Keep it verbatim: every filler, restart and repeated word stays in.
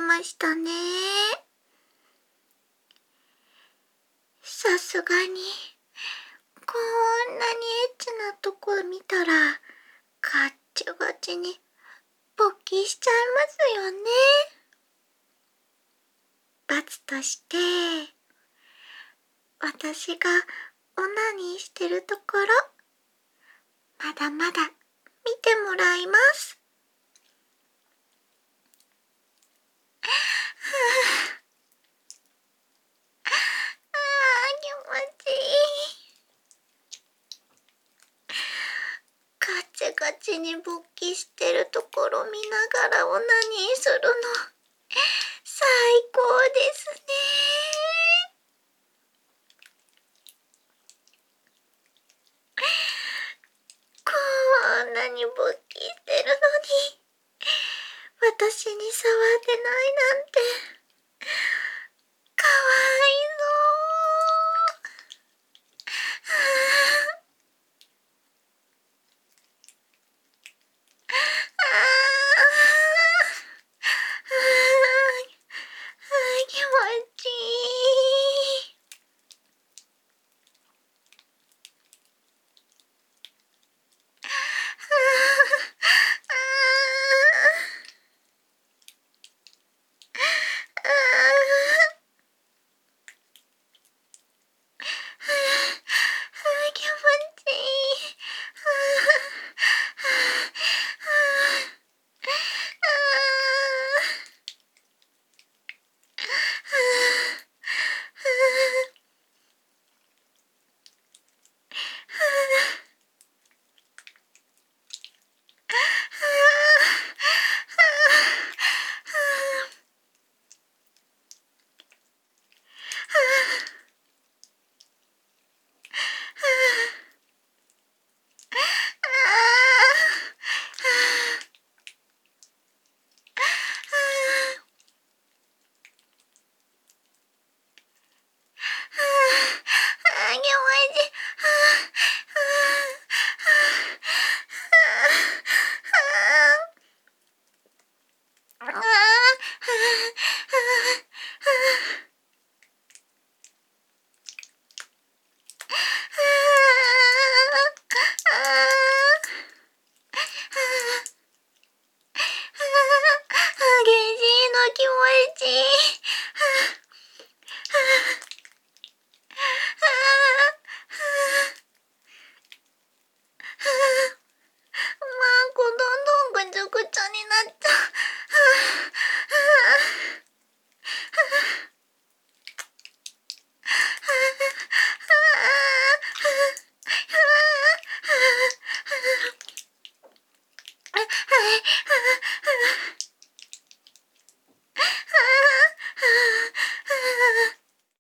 ましたね。さすがに、こんなにエッチなとこ見たら、ガッチガチに勃起しちゃいますよね。罰として、私がオナニーしてるところ、まだまだ見てもらいます。はぁ、あー、気持ちいい。ガチガチに勃起してるところ見ながらオナニーするの、最高ですね。こんなに勃起してるのに、私に触ってないなんて、かわいそう。はぁ、あー、あー、あー、気持ちいい。あー、あー、あー、気持ちいい。気持ちいい。マンコどんどんぐちょぐちょになっちゃう。